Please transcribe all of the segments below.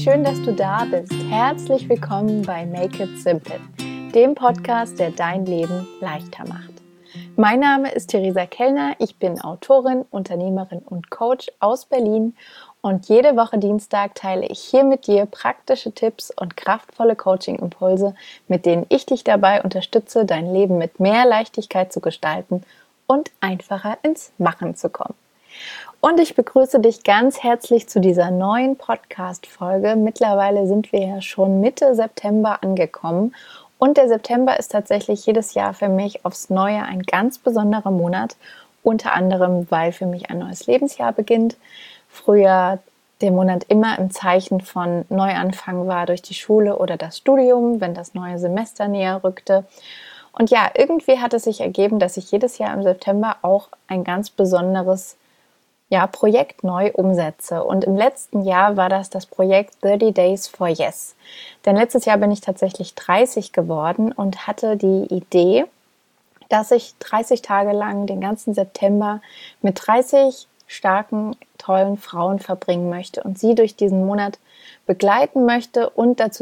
schön, dass du da bist. Herzlich willkommen bei Make It Simple, dem Podcast, der dein Leben leichter macht. Mein Name ist Theresa Kellner, ich bin Autorin, Unternehmerin und Coach aus Berlin und jede Woche Dienstag teile ich hier mit dir praktische Tipps und kraftvolle Coaching-Impulse, mit denen ich dich dabei unterstütze, dein Leben mit mehr Leichtigkeit zu gestalten und einfacher ins Machen zu kommen. Und ich begrüße dich ganz herzlich zu dieser neuen Podcast-Folge. Mittlerweile sind wir ja schon Mitte September angekommen und der September ist tatsächlich jedes Jahr für mich aufs Neue ein ganz besonderer Monat, unter anderem, weil für mich ein neues Lebensjahr beginnt. Früher der Monat immer im Zeichen von Neuanfang war durch die Schule oder das Studium, wenn das neue Semester näher rückte. Und ja, irgendwie hat es sich ergeben, dass ich jedes Jahr im September auch ein ganz besonderes Projekt neu umsetze. Und im letzten Jahr war das Projekt 30 Days for Yes. Denn letztes Jahr bin ich tatsächlich 30 geworden und hatte die Idee, dass ich 30 Tage lang den ganzen September mit 30 starken, tollen Frauen verbringen möchte und sie durch diesen Monat begleiten möchte und dazu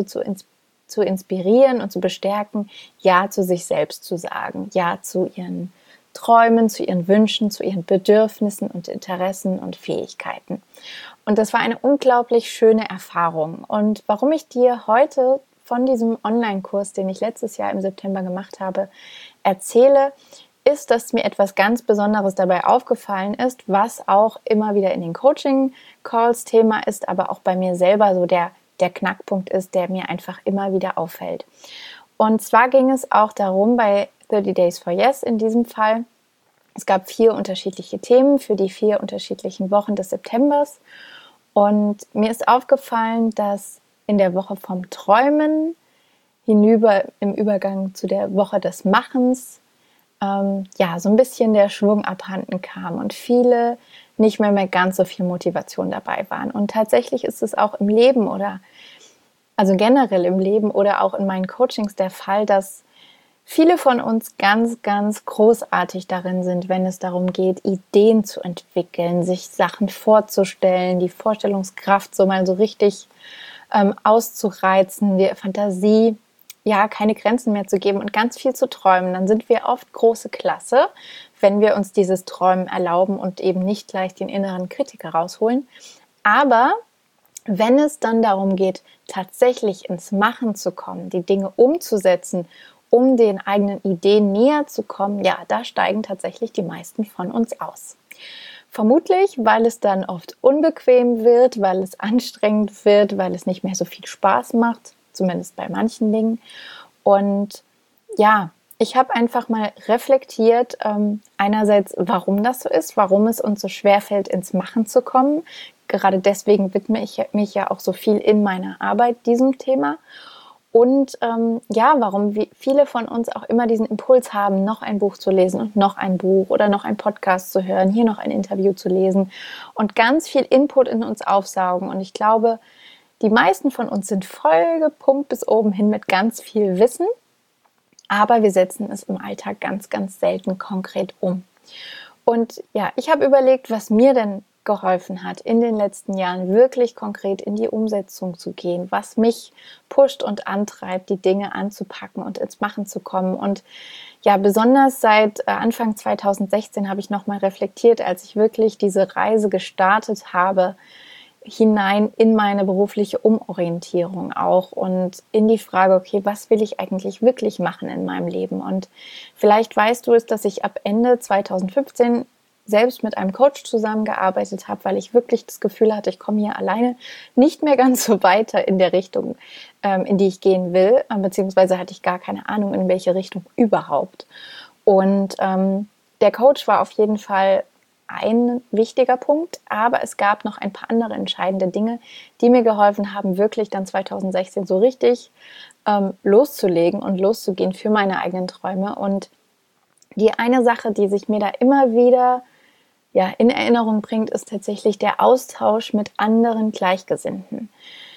zu inspirieren und zu bestärken, Ja zu sich selbst zu sagen, Ja zu ihren Träumen, zu ihren Wünschen, zu ihren Bedürfnissen und Interessen und Fähigkeiten. Und das war eine unglaublich schöne Erfahrung. Und warum ich dir heute von diesem Online-Kurs, den ich letztes Jahr im September gemacht habe, erzähle, ist, dass mir etwas ganz Besonderes dabei aufgefallen ist, was auch immer wieder in den Coaching-Calls Thema ist, aber auch bei mir selber so der Knackpunkt ist, der mir einfach immer wieder auffällt. Und zwar ging es auch darum, bei 30 Days for Yes in diesem Fall, es gab 4 unterschiedliche Themen für die 4 unterschiedlichen Wochen des Septembers. Und mir ist aufgefallen, dass in der Woche vom Träumen hinüber im Übergang zu der Woche des Machens so ein bisschen der Schwung abhanden kam und viele nicht mehr ganz so viel Motivation dabei waren. Und tatsächlich ist es auch im Leben also generell im Leben oder auch in meinen Coachings der Fall, dass viele von uns ganz, ganz großartig darin sind, wenn es darum geht, Ideen zu entwickeln, sich Sachen vorzustellen, die Vorstellungskraft so mal so richtig auszureizen, der Fantasie keine Grenzen mehr zu geben und ganz viel zu träumen. Dann sind wir oft große Klasse, wenn wir uns dieses Träumen erlauben und eben nicht gleich den inneren Kritiker rausholen. Aber wenn es dann darum geht, tatsächlich ins Machen zu kommen, die Dinge umzusetzen, um den eigenen Ideen näher zu kommen, da steigen tatsächlich die meisten von uns aus. Vermutlich, weil es dann oft unbequem wird, weil es anstrengend wird, weil es nicht mehr so viel Spaß macht, zumindest bei manchen Dingen. Und ich habe einfach mal reflektiert, einerseits, warum das so ist, warum es uns so schwerfällt, ins Machen zu kommen. Gerade deswegen widme ich mich ja auch so viel in meiner Arbeit diesem Thema. Und warum viele von uns auch immer diesen Impuls haben, noch ein Buch zu lesen und noch ein Buch oder noch einen Podcast zu hören, hier noch ein Interview zu lesen und ganz viel Input in uns aufsaugen. Und ich glaube, die meisten von uns sind vollgepumpt bis oben hin mit ganz viel Wissen, aber wir setzen es im Alltag ganz, ganz selten konkret um. Und ich habe überlegt, was mir denn geholfen hat, in den letzten Jahren wirklich konkret in die Umsetzung zu gehen, was mich pusht und antreibt, die Dinge anzupacken und ins Machen zu kommen. Und besonders seit Anfang 2016 habe ich nochmal reflektiert, als ich wirklich diese Reise gestartet habe, hinein in meine berufliche Umorientierung auch und in die Frage, okay, was will ich eigentlich wirklich machen in meinem Leben? Und vielleicht weißt du es, dass ich ab Ende 2015 selbst mit einem Coach zusammengearbeitet habe, weil ich wirklich das Gefühl hatte, ich komme hier alleine nicht mehr ganz so weiter in der Richtung, in die ich gehen will, beziehungsweise hatte ich gar keine Ahnung, in welche Richtung überhaupt. Und der Coach war auf jeden Fall ein wichtiger Punkt, aber es gab noch ein paar andere entscheidende Dinge, die mir geholfen haben, wirklich dann 2016 so richtig loszulegen und loszugehen für meine eigenen Träume. Und die eine Sache, die sich mir da immer wieder in Erinnerung bringt, ist tatsächlich der Austausch mit anderen Gleichgesinnten.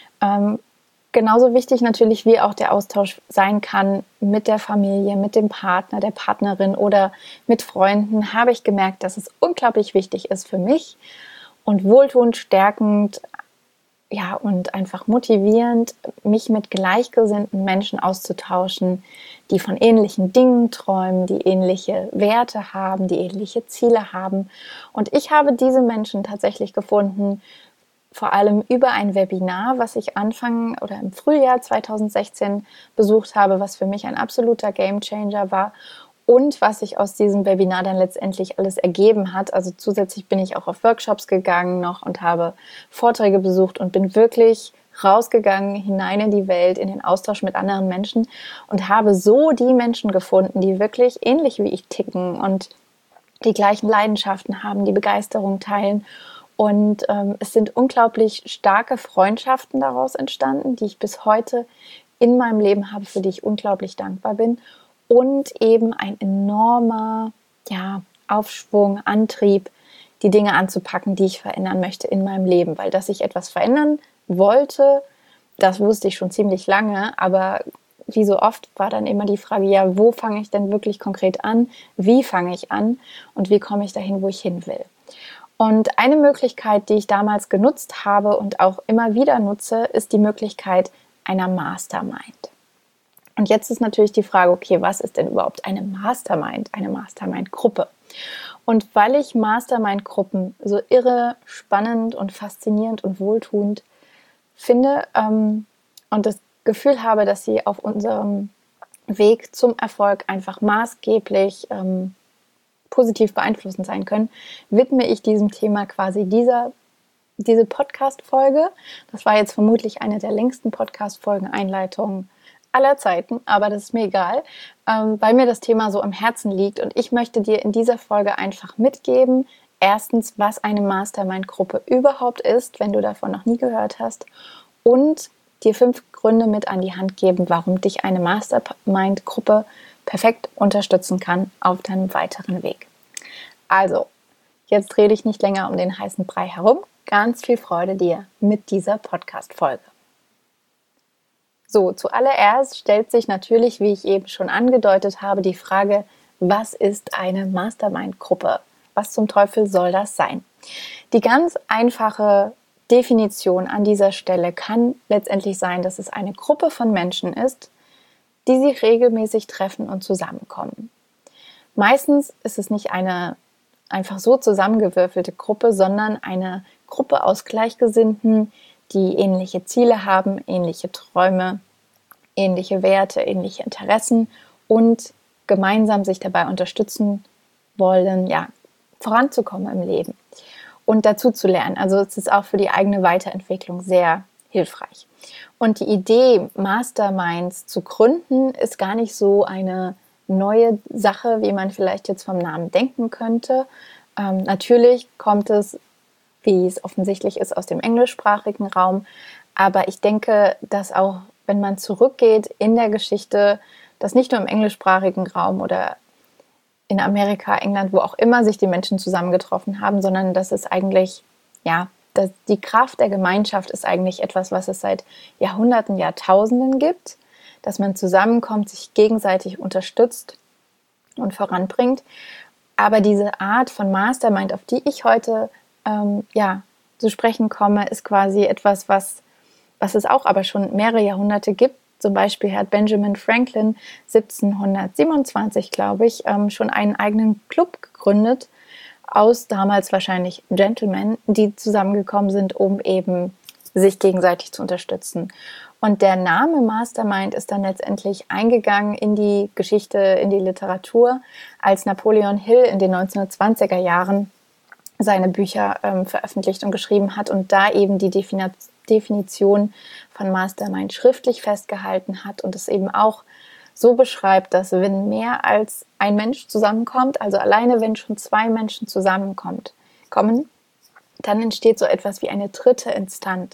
Genauso wichtig natürlich, wie auch der Austausch sein kann mit der Familie, mit dem Partner, der Partnerin oder mit Freunden, habe ich gemerkt, dass es unglaublich wichtig ist für mich und wohltuend, stärkend, ja, und einfach motivierend, mich mit gleichgesinnten Menschen auszutauschen, die von ähnlichen Dingen träumen, die ähnliche Werte haben, die ähnliche Ziele haben. Und ich habe diese Menschen tatsächlich gefunden, vor allem über ein Webinar, was ich Anfang oder im Frühjahr 2016 besucht habe, was für mich ein absoluter Gamechanger war und was sich aus diesem Webinar dann letztendlich alles ergeben hat. Also zusätzlich bin ich auch auf Workshops gegangen noch und habe Vorträge besucht und bin wirklich rausgegangen, hinein in die Welt, in den Austausch mit anderen Menschen und habe so die Menschen gefunden, die wirklich ähnlich wie ich ticken und die gleichen Leidenschaften haben, die Begeisterung teilen. Und es sind unglaublich starke Freundschaften daraus entstanden, die ich bis heute in meinem Leben habe, für die ich unglaublich dankbar bin. Und eben ein enormer Aufschwung, Antrieb, die Dinge anzupacken, die ich verändern möchte in meinem Leben. Weil dass ich etwas verändern wollte, das wusste ich schon ziemlich lange. Aber wie so oft war dann immer die Frage, ja, wo fange ich denn wirklich konkret an? Wie fange ich an? Und wie komme ich dahin, wo ich hin will? Und eine Möglichkeit, die ich damals genutzt habe und auch immer wieder nutze, ist die Möglichkeit einer Mastermind. Und jetzt ist natürlich die Frage, okay, was ist denn überhaupt eine Mastermind-Gruppe? Und weil ich Mastermind-Gruppen so irre spannend und faszinierend und wohltuend finde und das Gefühl habe, dass sie auf unserem Weg zum Erfolg einfach maßgeblich positiv beeinflussend sein können, widme ich diesem Thema quasi diese Podcast-Folge. Das war jetzt vermutlich eine der längsten Podcast-Folgen-Einleitungen aller Zeiten, aber das ist mir egal, weil mir das Thema so am Herzen liegt und ich möchte dir in dieser Folge einfach mitgeben, erstens, was eine Mastermind-Gruppe überhaupt ist, wenn du davon noch nie gehört hast, und dir 5 Gründe mit an die Hand geben, warum dich eine Mastermind-Gruppe perfekt unterstützen kann auf deinem weiteren Weg. Also, jetzt rede ich nicht länger um den heißen Brei herum. Ganz viel Freude dir mit dieser Podcast-Folge. So, zuallererst stellt sich natürlich, wie ich eben schon angedeutet habe, die Frage, was ist eine Mastermind-Gruppe? Was zum Teufel soll das sein? Die ganz einfache Definition an dieser Stelle kann letztendlich sein, dass es eine Gruppe von Menschen ist, die sich regelmäßig treffen und zusammenkommen. Meistens ist es nicht eine einfach so zusammengewürfelte Gruppe, sondern eine Gruppe aus Gleichgesinnten, die ähnliche Ziele haben, ähnliche Träume, ähnliche Werte, ähnliche Interessen und gemeinsam sich dabei unterstützen wollen, voranzukommen im Leben und dazu zu lernen. Also es ist auch für die eigene Weiterentwicklung sehr hilfreich. Und die Idee, Masterminds zu gründen, ist gar nicht so eine neue Sache, wie man vielleicht jetzt vom Namen denken könnte. Natürlich kommt es, wie es offensichtlich ist, aus dem englischsprachigen Raum. Aber ich denke, dass auch, wenn man zurückgeht in der Geschichte, dass nicht nur im englischsprachigen Raum oder in Amerika, England, wo auch immer sich die Menschen zusammengetroffen haben, sondern dass es eigentlich, dass die Kraft der Gemeinschaft ist eigentlich etwas, was es seit Jahrhunderten, Jahrtausenden gibt, dass man zusammenkommt, sich gegenseitig unterstützt und voranbringt. Aber diese Art von Mastermind, auf die ich heute zu sprechen komme, ist quasi etwas, was es auch aber schon mehrere Jahrhunderte gibt. Zum Beispiel hat Benjamin Franklin 1727, glaube ich, schon einen eigenen Club gegründet, aus damals wahrscheinlich Gentlemen, die zusammengekommen sind, um eben sich gegenseitig zu unterstützen. Und der Name Mastermind ist dann letztendlich eingegangen in die Geschichte, in die Literatur, als Napoleon Hill in den 1920er Jahren seine Bücher veröffentlicht und geschrieben hat und da eben die Definition von Mastermind schriftlich festgehalten hat und es eben auch so beschreibt, dass wenn mehr als ein Mensch zusammenkommt, also alleine wenn schon 2 Menschen zusammenkommen, dann entsteht so etwas wie eine dritte Instanz,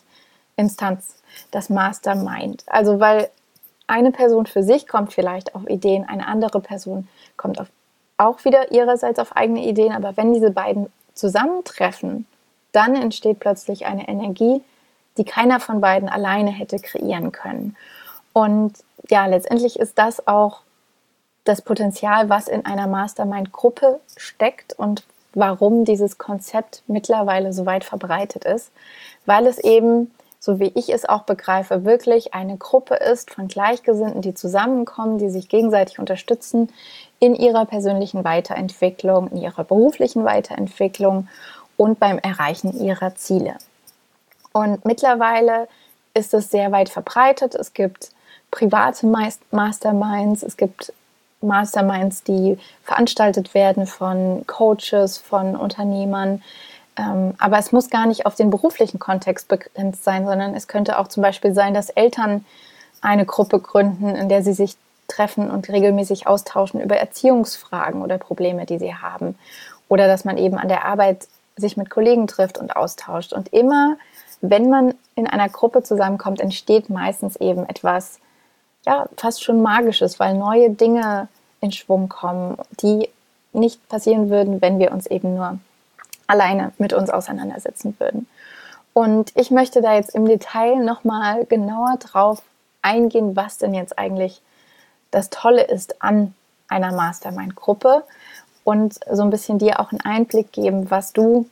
das Mastermind. Also weil eine Person für sich kommt vielleicht auf Ideen, eine andere Person kommt auch wieder ihrerseits auf eigene Ideen, aber wenn diese beiden zusammentreffen, dann entsteht plötzlich eine Energie, die keiner von beiden alleine hätte kreieren können. Und letztendlich ist das auch das Potenzial, was in einer Mastermind-Gruppe steckt und warum dieses Konzept mittlerweile so weit verbreitet ist, weil es eben so wie ich es auch begreife, wirklich eine Gruppe ist von Gleichgesinnten, die zusammenkommen, die sich gegenseitig unterstützen in ihrer persönlichen Weiterentwicklung, in ihrer beruflichen Weiterentwicklung und beim Erreichen ihrer Ziele. Und mittlerweile ist es sehr weit verbreitet. Es gibt private Masterminds, es gibt Masterminds, die veranstaltet werden von Coaches, von Unternehmern. Aber es muss gar nicht auf den beruflichen Kontext begrenzt sein, sondern es könnte auch zum Beispiel sein, dass Eltern eine Gruppe gründen, in der sie sich treffen und regelmäßig austauschen über Erziehungsfragen oder Probleme, die sie haben. Oder dass man eben an der Arbeit sich mit Kollegen trifft und austauscht. Und immer, wenn man in einer Gruppe zusammenkommt, entsteht meistens eben etwas, ja, fast schon Magisches, weil neue Dinge in Schwung kommen, die nicht passieren würden, wenn wir uns eben nur alleine mit uns auseinandersetzen würden. Und ich möchte da jetzt im Detail nochmal genauer drauf eingehen, was denn jetzt eigentlich das Tolle ist an einer Mastermind-Gruppe und so ein bisschen dir auch einen Einblick geben, was du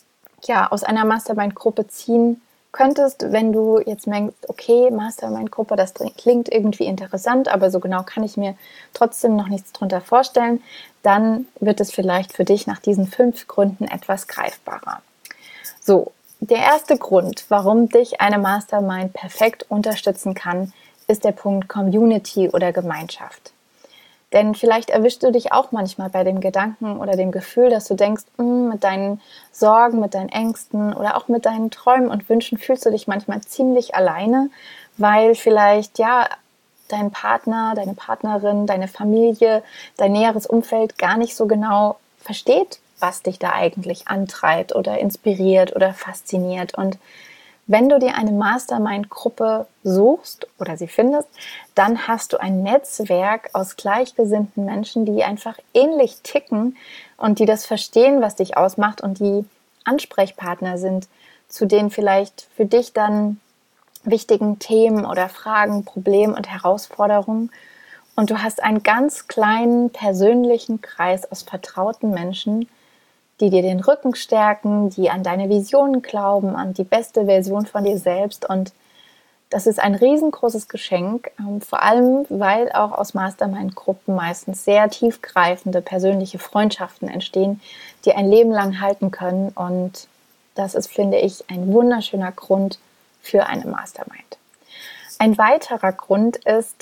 ja aus einer Mastermind-Gruppe ziehen könntest, wenn du jetzt merkst, okay, Mastermind-Gruppe, das klingt irgendwie interessant, aber so genau kann ich mir trotzdem noch nichts drunter vorstellen, dann wird es vielleicht für dich nach diesen 5 Gründen etwas greifbarer. So, der erste Grund, warum dich eine Mastermind perfekt unterstützen kann, ist der Punkt Community oder Gemeinschaft. Denn vielleicht erwischst du dich auch manchmal bei dem Gedanken oder dem Gefühl, dass du denkst, mit deinen Sorgen, mit deinen Ängsten oder auch mit deinen Träumen und Wünschen fühlst du dich manchmal ziemlich alleine, weil vielleicht ja dein Partner, deine Partnerin, deine Familie, dein näheres Umfeld gar nicht so genau versteht, was dich da eigentlich antreibt oder inspiriert oder fasziniert. Und wenn du dir eine Mastermind-Gruppe suchst oder sie findest, dann hast du ein Netzwerk aus gleichgesinnten Menschen, die einfach ähnlich ticken und die das verstehen, was dich ausmacht und die Ansprechpartner sind zu den vielleicht für dich dann wichtigen Themen oder Fragen, Problemen und Herausforderungen. Und du hast einen ganz kleinen persönlichen Kreis aus vertrauten Menschen, die dir den Rücken stärken, die an deine Visionen glauben, an die beste Version von dir selbst. Und das ist ein riesengroßes Geschenk, vor allem, weil auch aus Mastermind-Gruppen meistens sehr tiefgreifende persönliche Freundschaften entstehen, die ein Leben lang halten können. Und das ist, finde ich, ein wunderschöner Grund für eine Mastermind. Ein weiterer Grund ist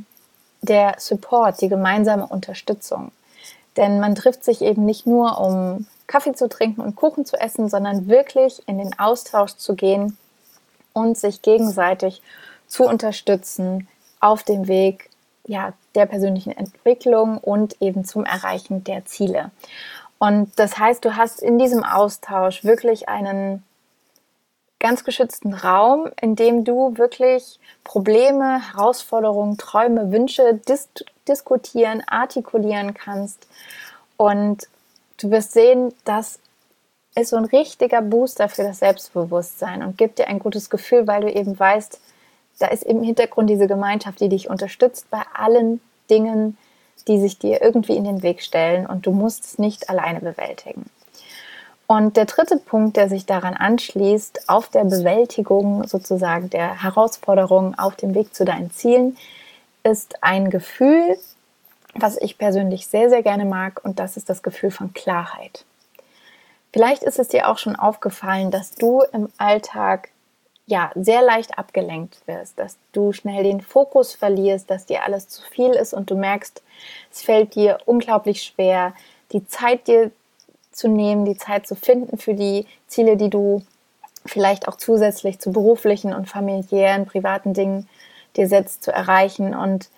der Support, die gemeinsame Unterstützung. Denn man trifft sich eben nicht nur, um Kaffee zu trinken und Kuchen zu essen, sondern wirklich in den Austausch zu gehen und sich gegenseitig zu unterstützen auf dem Weg der persönlichen Entwicklung und eben zum Erreichen der Ziele. Und das heißt, du hast in diesem Austausch wirklich einen ganz geschützten Raum, in dem du wirklich Probleme, Herausforderungen, Träume, Wünsche diskutieren, artikulieren kannst. Und du wirst sehen, das ist so ein richtiger Booster für das Selbstbewusstsein und gibt dir ein gutes Gefühl, weil du eben weißt, da ist im Hintergrund diese Gemeinschaft, die dich unterstützt bei allen Dingen, die sich dir irgendwie in den Weg stellen und du musst es nicht alleine bewältigen. Und der dritte Punkt, der sich daran anschließt, auf der Bewältigung sozusagen der Herausforderungen auf dem Weg zu deinen Zielen, ist ein Gefühl, was ich persönlich sehr, sehr gerne mag, und das ist das Gefühl von Klarheit. Vielleicht ist es dir auch schon aufgefallen, dass du im Alltag sehr leicht abgelenkt wirst, dass du schnell den Fokus verlierst, dass dir alles zu viel ist und du merkst, es fällt dir unglaublich schwer, die Zeit dir zu nehmen, die Zeit zu finden für die Ziele, die du vielleicht auch zusätzlich zu beruflichen und familiären, privaten Dingen dir setzt, zu erreichen. Und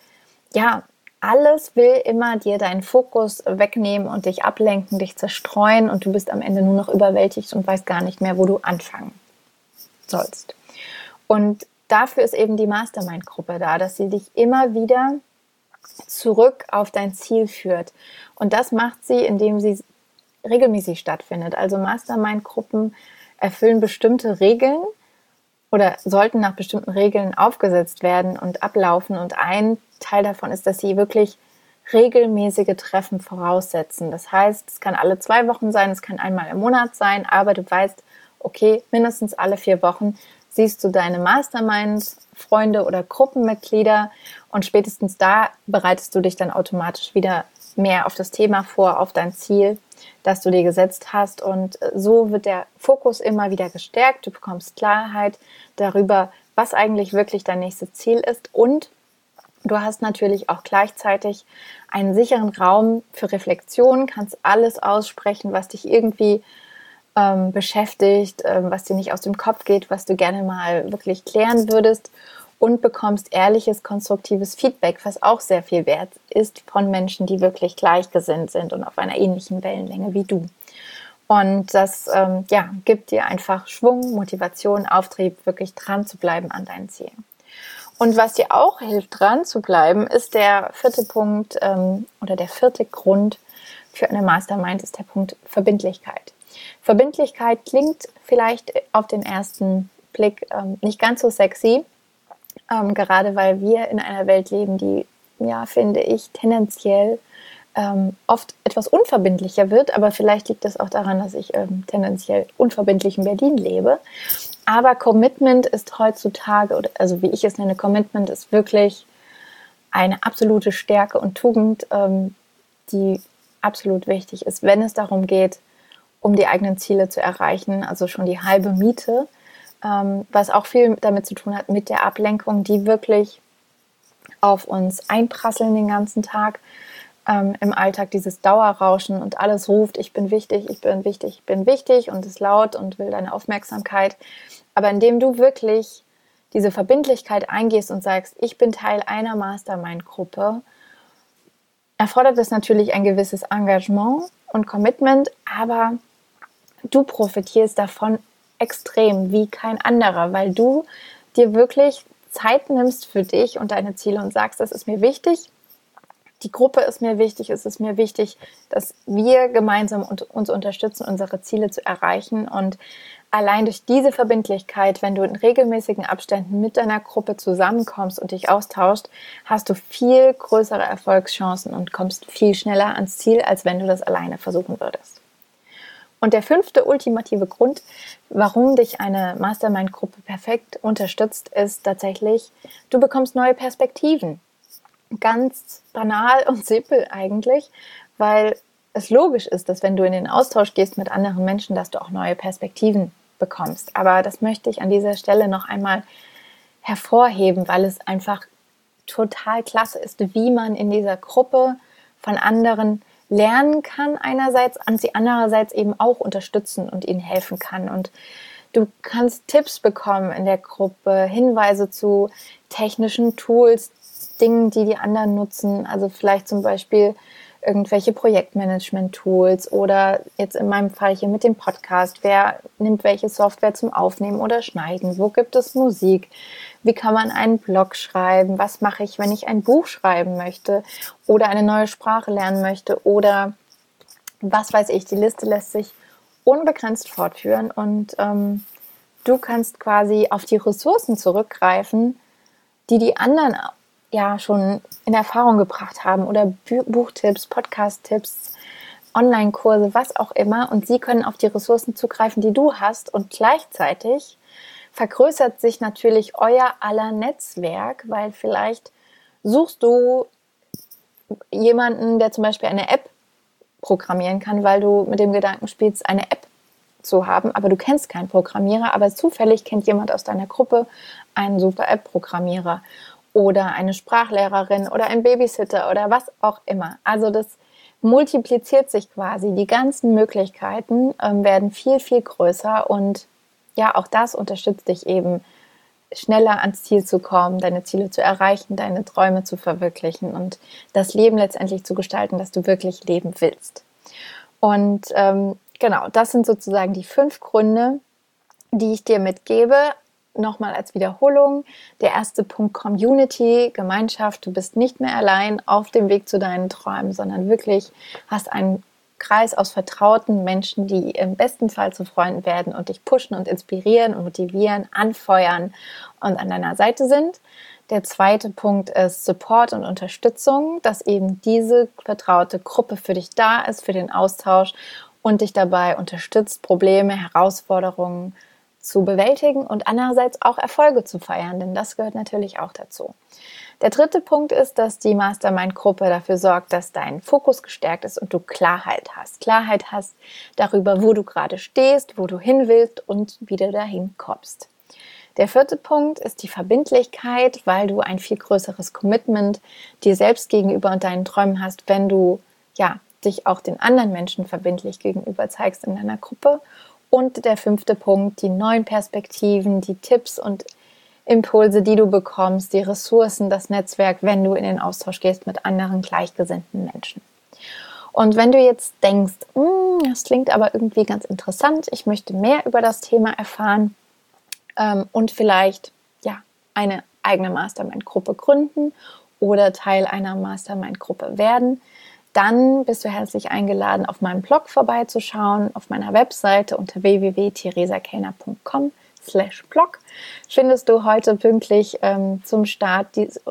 alles will immer dir deinen Fokus wegnehmen und dich ablenken, dich zerstreuen und du bist am Ende nur noch überwältigt und weißt gar nicht mehr, wo du anfangen sollst. Und dafür ist eben die Mastermind-Gruppe da, dass sie dich immer wieder zurück auf dein Ziel führt. Und das macht sie, indem sie regelmäßig stattfindet. Also Mastermind-Gruppen erfüllen bestimmte Regeln oder sollten nach bestimmten Regeln aufgesetzt werden und ablaufen. Und ein Teil davon ist, dass sie wirklich regelmäßige Treffen voraussetzen. Das heißt, es kann alle 2 Wochen sein, es kann einmal im Monat sein, aber du weißt, okay, mindestens alle 4 Wochen siehst du deine Mastermind-Freunde oder Gruppenmitglieder und spätestens da bereitest du dich dann automatisch wieder mehr auf das Thema vor, auf dein Ziel, das du dir gesetzt hast. Und so wird der Fokus immer wieder gestärkt. Du bekommst Klarheit darüber, was eigentlich wirklich dein nächstes Ziel ist. Und du hast natürlich auch gleichzeitig einen sicheren Raum für Reflexion, kannst alles aussprechen, was dich irgendwie beschäftigt, was dir nicht aus dem Kopf geht, was du gerne mal wirklich klären würdest und bekommst ehrliches, konstruktives Feedback, was auch sehr viel wert ist von Menschen, die wirklich gleichgesinnt sind und auf einer ähnlichen Wellenlänge wie du. Und das gibt dir einfach Schwung, Motivation, Auftrieb, wirklich dran zu bleiben an deinen Zielen. Und was dir auch hilft, dran zu bleiben, ist der vierte Punkt oder der vierte Grund für eine Mastermind ist der Punkt Verbindlichkeit. Verbindlichkeit klingt vielleicht auf den ersten Blick nicht ganz so sexy, gerade weil wir in einer Welt leben, die, ja, finde ich, tendenziell oft etwas unverbindlicher wird, aber vielleicht liegt das auch daran, dass ich tendenziell unverbindlich in Berlin lebe. Aber Commitment ist heutzutage, also wie ich es nenne, Commitment ist wirklich eine absolute Stärke und Tugend, die absolut wichtig ist, wenn es darum geht, um die eigenen Ziele zu erreichen, also schon die halbe Miete, was auch viel damit zu tun hat mit der Ablenkung, die wirklich auf uns einprasseln den ganzen Tag. Im Alltag dieses Dauerrauschen und alles ruft, ich bin wichtig, ich bin wichtig, ich bin wichtig und ist laut und will deine Aufmerksamkeit. Aber indem du wirklich diese Verbindlichkeit eingehst und sagst, ich bin Teil einer Mastermind-Gruppe, erfordert das natürlich ein gewisses Engagement und Commitment, aber du profitierst davon extrem wie kein anderer, weil du dir wirklich Zeit nimmst für dich und deine Ziele und sagst, das ist mir wichtig, die Gruppe ist mir wichtig, es ist mir wichtig, dass wir gemeinsam uns unterstützen, unsere Ziele zu erreichen. Und allein durch diese Verbindlichkeit, wenn du in regelmäßigen Abständen mit deiner Gruppe zusammenkommst und dich austauschst, hast du viel größere Erfolgschancen und kommst viel schneller ans Ziel, als wenn du das alleine versuchen würdest. Und der fünfte ultimative Grund, warum dich eine Mastermind-Gruppe perfekt unterstützt, ist tatsächlich, du bekommst neue Perspektiven. Ganz banal und simpel eigentlich, weil es logisch ist, dass wenn du in den Austausch gehst mit anderen Menschen, dass du auch neue Perspektiven bekommst. Aber das möchte ich an dieser Stelle noch einmal hervorheben, weil es einfach total klasse ist, wie man in dieser Gruppe von anderen lernen kann einerseits und sie andererseits eben auch unterstützen und ihnen helfen kann. Und du kannst Tipps bekommen in der Gruppe, Hinweise zu technischen Tools, Dingen, die die anderen nutzen, also vielleicht zum Beispiel irgendwelche Projektmanagement-Tools oder jetzt in meinem Fall hier mit dem Podcast, wer nimmt welche Software zum Aufnehmen oder Schneiden, wo gibt es Musik, wie kann man einen Blog schreiben, was mache ich, wenn ich ein Buch schreiben möchte oder eine neue Sprache lernen möchte oder was weiß ich, die Liste lässt sich unbegrenzt fortführen und du kannst quasi auf die Ressourcen zurückgreifen, die anderen ja schon in Erfahrung gebracht haben oder Buchtipps, Podcast-Tipps, Online-Kurse, was auch immer. Und sie können auf die Ressourcen zugreifen, die du hast. Und gleichzeitig vergrößert sich natürlich euer aller Netzwerk, weil vielleicht suchst du jemanden, der zum Beispiel eine App programmieren kann, weil du mit dem Gedanken spielst, eine App zu haben, aber du kennst keinen Programmierer, aber zufällig kennt jemand aus deiner Gruppe einen super App-Programmierer. Oder eine Sprachlehrerin oder ein Babysitter oder was auch immer. Also das multipliziert sich quasi. Die ganzen Möglichkeiten werden viel, viel größer und ja, auch das unterstützt dich eben, schneller ans Ziel zu kommen, deine Ziele zu erreichen, deine Träume zu verwirklichen und das Leben letztendlich zu gestalten, das du wirklich leben willst. Und genau, das sind sozusagen die 5 Gründe, die ich dir mitgebe. Nochmal als Wiederholung. Der erste Punkt: Community, Gemeinschaft. Du bist nicht mehr allein auf dem Weg zu deinen Träumen, sondern wirklich hast einen Kreis aus vertrauten Menschen, die im besten Fall zu Freunden werden und dich pushen und inspirieren und motivieren, anfeuern und an deiner Seite sind. Der zweite Punkt ist Support und Unterstützung, dass eben diese vertraute Gruppe für dich da ist, für den Austausch und dich dabei unterstützt, Probleme, Herausforderungen zu bewältigen und andererseits auch Erfolge zu feiern, denn das gehört natürlich auch dazu. Der dritte Punkt ist, dass die Mastermind-Gruppe dafür sorgt, dass dein Fokus gestärkt ist und du Klarheit hast. Klarheit hast darüber, wo du gerade stehst, wo du hin willst und wie du dahin kommst. Der vierte Punkt ist die Verbindlichkeit, weil du ein viel größeres Commitment dir selbst gegenüber und deinen Träumen hast, wenn du dich auch den anderen Menschen verbindlich gegenüber zeigst in deiner Gruppe. Und der fünfte Punkt, die neuen Perspektiven, die Tipps und Impulse, die du bekommst, die Ressourcen, das Netzwerk, wenn du in den Austausch gehst mit anderen gleichgesinnten Menschen. Und wenn du jetzt denkst, das klingt aber irgendwie ganz interessant, ich möchte mehr über das Thema erfahren und vielleicht eine eigene Mastermind-Gruppe gründen oder Teil einer Mastermind-Gruppe werden, dann bist du herzlich eingeladen, auf meinem Blog vorbeizuschauen, auf meiner Webseite unter www.theresakellner.com/blog findest du heute pünktlich zum Start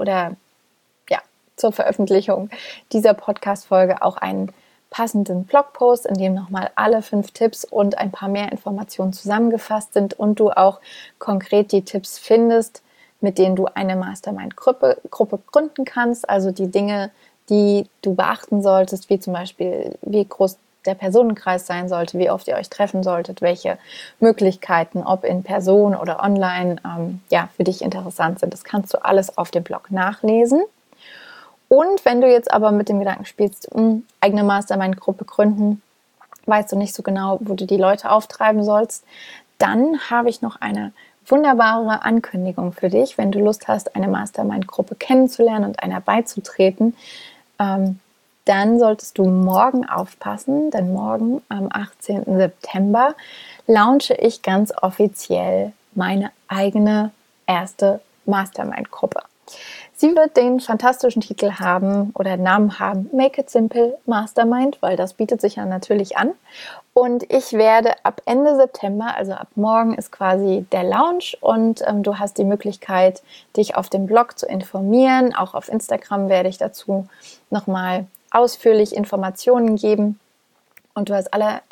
zur Veröffentlichung dieser Podcast-Folge auch einen passenden Blogpost, in dem nochmal alle 5 Tipps und ein paar mehr Informationen zusammengefasst sind und du auch konkret die Tipps findest, mit denen du eine Mastermind-Gruppe gründen kannst, also die Dinge, die du beachten solltest, wie zum Beispiel, wie groß der Personenkreis sein sollte, wie oft ihr euch treffen solltet, welche Möglichkeiten, ob in Person oder online, für dich interessant sind. Das kannst du alles auf dem Blog nachlesen. Und wenn du jetzt aber mit dem Gedanken spielst, eigene Mastermind-Gruppe gründen, weißt du nicht so genau, wo du die Leute auftreiben sollst, dann habe ich noch eine wunderbare Ankündigung für dich. Wenn du Lust hast, eine Mastermind-Gruppe kennenzulernen und einer beizutreten, dann solltest du morgen aufpassen, denn morgen am 18. September launche ich ganz offiziell meine eigene erste Mastermind-Gruppe. Sie wird den fantastischen Titel haben oder Namen haben, Make It Simple Mastermind, weil das bietet sich ja natürlich an. Und ich werde ab Ende September, also ab morgen ist quasi der Launch und du hast die Möglichkeit, dich auf dem Blog zu informieren. Auch auf Instagram werde ich dazu nochmal ausführlich Informationen geben und du hast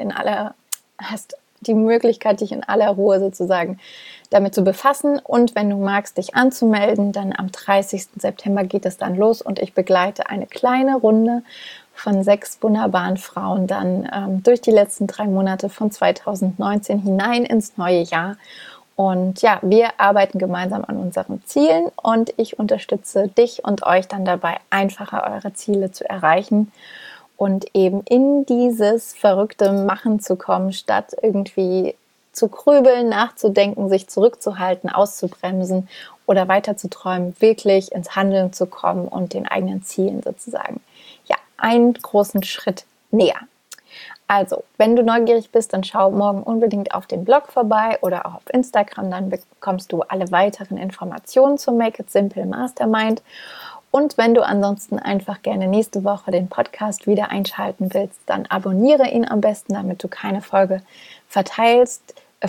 die Möglichkeit, dich in aller Ruhe sozusagen damit zu befassen und wenn du magst, dich anzumelden, dann am 30. September geht es dann los und ich begleite eine kleine Runde von 6 wunderbaren Frauen dann durch die letzten 3 Monate von 2019 hinein ins neue Jahr. Und ja, wir arbeiten gemeinsam an unseren Zielen und ich unterstütze dich und euch dann dabei, einfacher eure Ziele zu erreichen und eben in dieses verrückte Machen zu kommen, statt irgendwie zu grübeln, nachzudenken, sich zurückzuhalten, auszubremsen oder weiter zu träumen, wirklich ins Handeln zu kommen und den eigenen Zielen sozusagen einen großen Schritt näher. Also, wenn du neugierig bist, dann schau morgen unbedingt auf dem Blog vorbei oder auch auf Instagram, dann bekommst du alle weiteren Informationen zum Make It Simple Mastermind. Und wenn du ansonsten einfach gerne nächste Woche den Podcast wieder einschalten willst, dann abonniere ihn am besten, damit du keine Folge verpasst.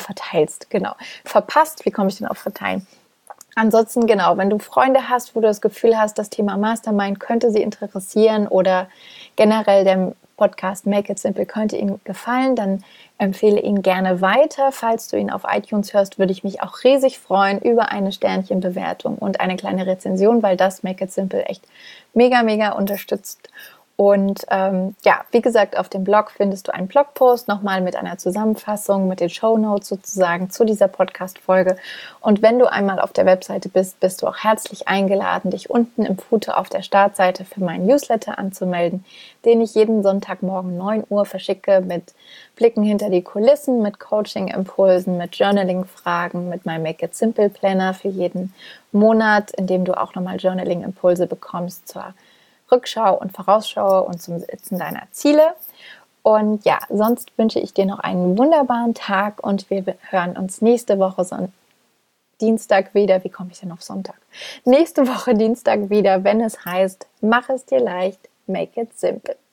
Wie komme ich denn auf verteilen? Ansonsten, wenn du Freunde hast, wo du das Gefühl hast, das Thema Mastermind könnte sie interessieren oder generell der Podcast Make It Simple könnte ihnen gefallen, dann empfehle ihn gerne weiter. Falls du ihn auf iTunes hörst, würde ich mich auch riesig freuen über eine Sternchenbewertung und eine kleine Rezension, weil das Make It Simple echt mega, mega unterstützt. Und wie gesagt, auf dem Blog findest du einen Blogpost nochmal mit einer Zusammenfassung, mit den Shownotes sozusagen zu dieser Podcast-Folge. Und wenn du einmal auf der Webseite bist, bist du auch herzlich eingeladen, dich unten im Footer auf der Startseite für meinen Newsletter anzumelden, den ich jeden Sonntagmorgen 9 Uhr verschicke mit Blicken hinter die Kulissen, mit Coaching-Impulsen, mit Journaling-Fragen, mit meinem Make It Simple Planner für jeden Monat, in dem du auch nochmal Journaling-Impulse bekommst zur Rückschau und Vorausschau und zum Setzen deiner Ziele. Und ja, sonst wünsche ich dir noch einen wunderbaren Tag und wir hören uns nächste Woche Dienstag wieder. Wie komme ich denn auf Sonntag? Nächste Woche Dienstag wieder, wenn es heißt, mach es dir leicht, make it simple.